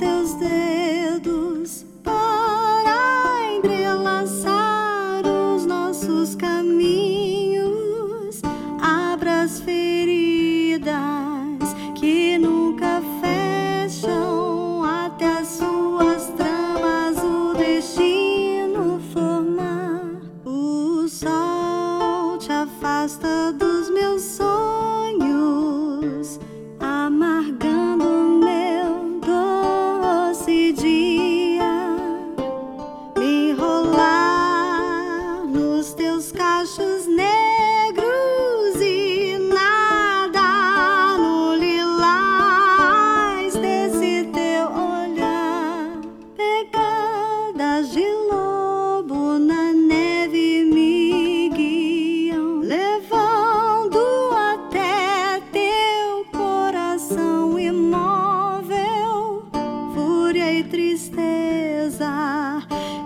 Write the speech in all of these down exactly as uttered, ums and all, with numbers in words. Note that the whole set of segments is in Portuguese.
teus dedos para entrelaçar os nossos caminhos. Abra as feridas que nunca fecham, até as suas tramas o destino formar. O sol te afasta dos meus sonhos, amargando meu doce dia. Me enrolar nos teus cachos negros e nadar no lilás desse teu olhar. Pegadas de lobo na neve me guiam, levando até teu coração imóvel. Fúria e tristeza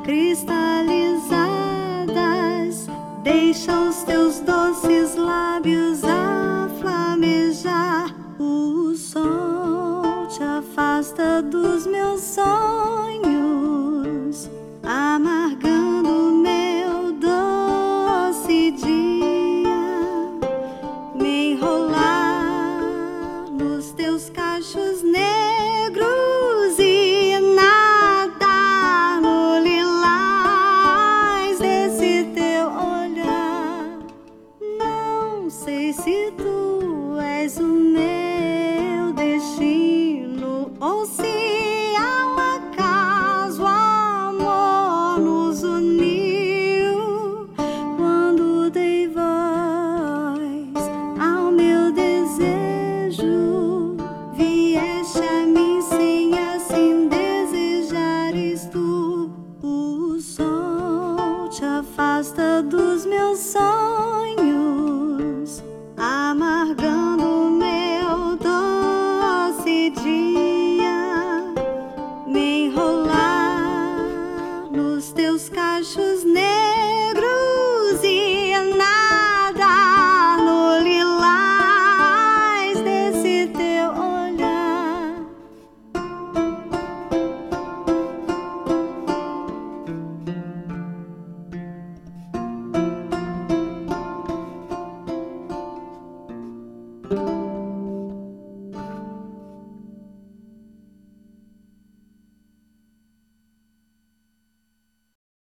cristalizadas, deixa os teus doces lábios a flamejar. O sol te afasta dos meus sonhos, amargando meu doce dia. Me enrolar nos teus cachos negros e nadar no lilás desse teu olhar. Não sei se tu és o meu destino ou se